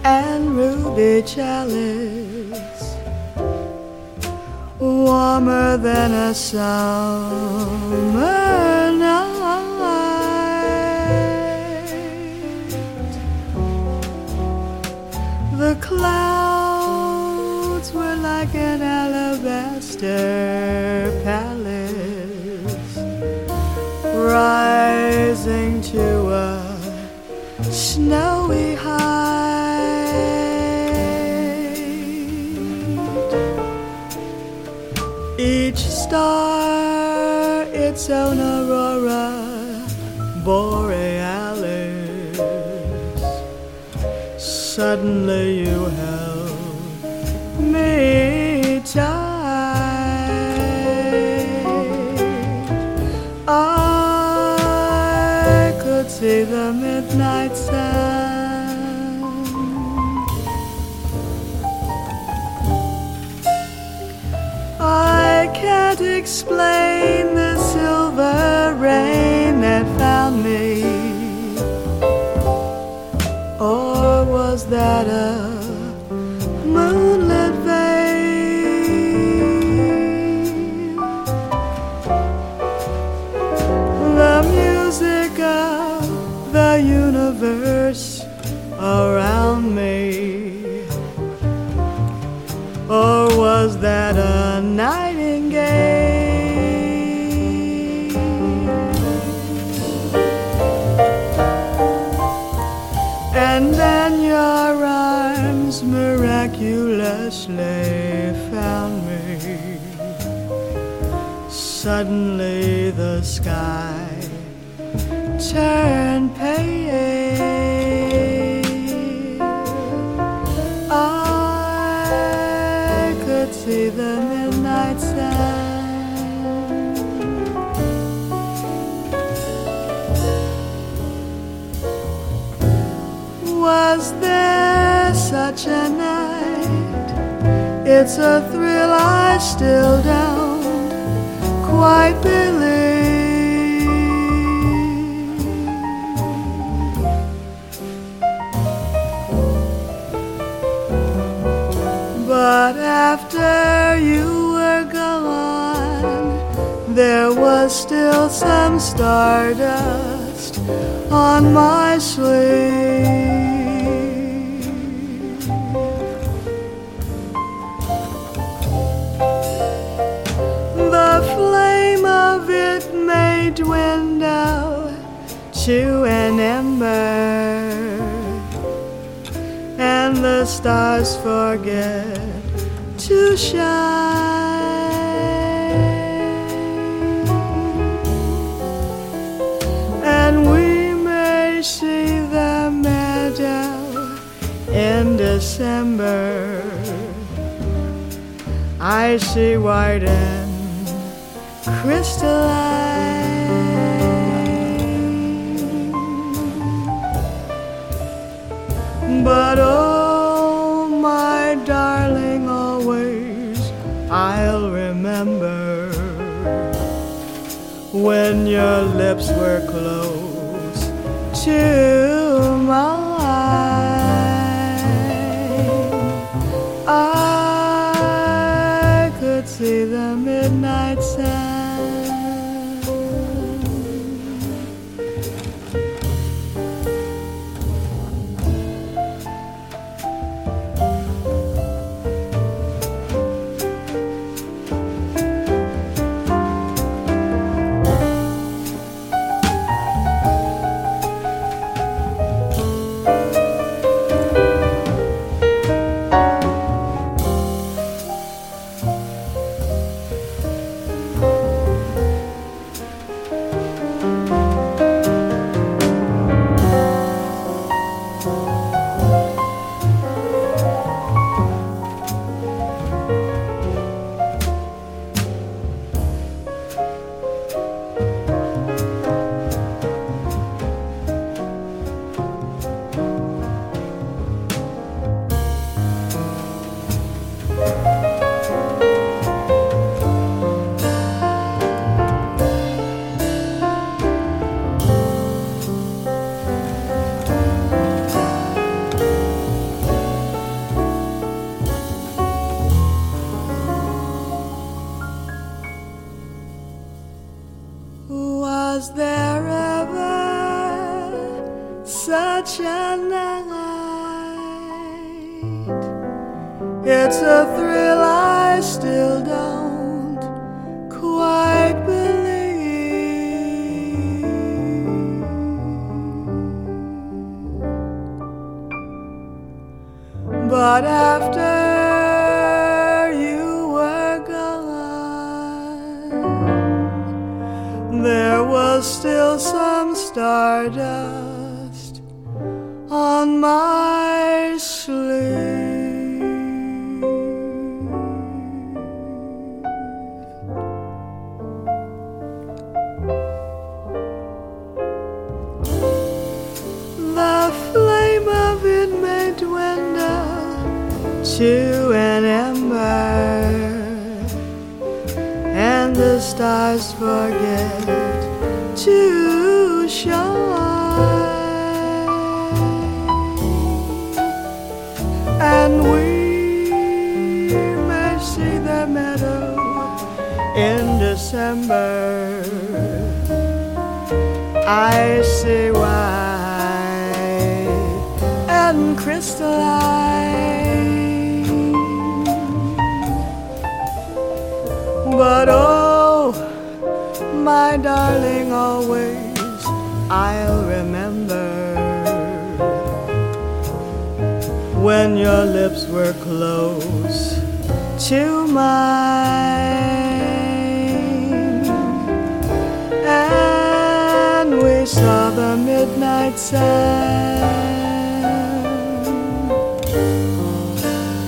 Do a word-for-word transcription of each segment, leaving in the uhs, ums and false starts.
and ruby chalice, warmer than a summer night. The clouds were like an alabaster palace, rising to a snowy height. Each star its own aurora borealis. Suddenly you held me tight. I could see the midnight sun. I can't explain the silver rain that found me, or was that a moonlit veil? The music of the universe around me, or was that a nightingale? And then your arms miraculously found me. Suddenly the sky turned pale. I could see the midnight sun. Was there such a night? It's a thrill I still don't quite believe. But after you were gone, there was still some stardust on my sleeve. The flame of it may dwindle to an ember, and the stars forget to shine, and we may see the meadow in December. I see white and crystalline, but oh, my darling, always I'll remember when your lips were close to mine. I could see the midnight sun. It's a thrill I still don't quite believe. But after you were gone, there was still some stardust on my sleeve. The flame of it may dwindle to an ember, and the stars forget to shine, and we may see the meadow in December. I see white and crystalline, but oh, my darling, always I'll remember when your lips were close to mine, and we saw the midnight sun,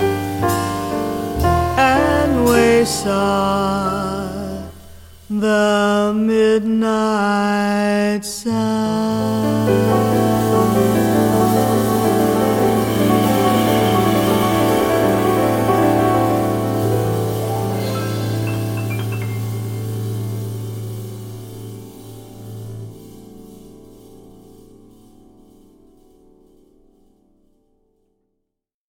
and we saw the